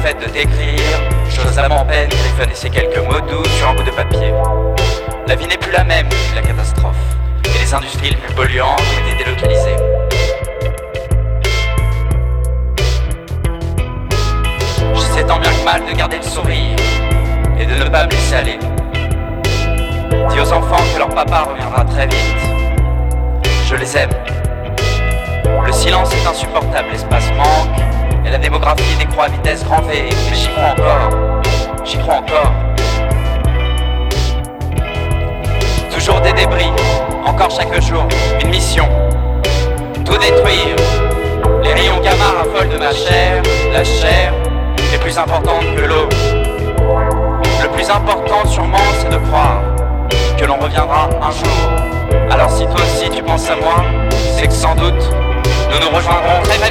fait de t'écrire, j'ose à mon peine griffonner ces quelques mots doux sur un bout de papier. La vie n'est plus la même depuis la catastrophe, et les industries les plus polluantes ont été délocalisées. J'essaie tant bien que mal de garder le sourire et de ne pas me laisser aller. Dis aux enfants que leur papa reviendra très vite. Je les aime. Le silence est insupportable, l'espace manque, et la démographie décroît à vitesse grand V. Mais j'y crois encore, j'y crois encore. Toujours des débris, encore chaque jour, une mission. Tout détruire. Les rayons gamma raffolent de ma chair, la chair est plus importante que l'eau. Le plus important sûrement c'est de croire que l'on reviendra un jour. Alors si toi aussi tu penses à moi, c'est que sans doute nous nous rejoindrons très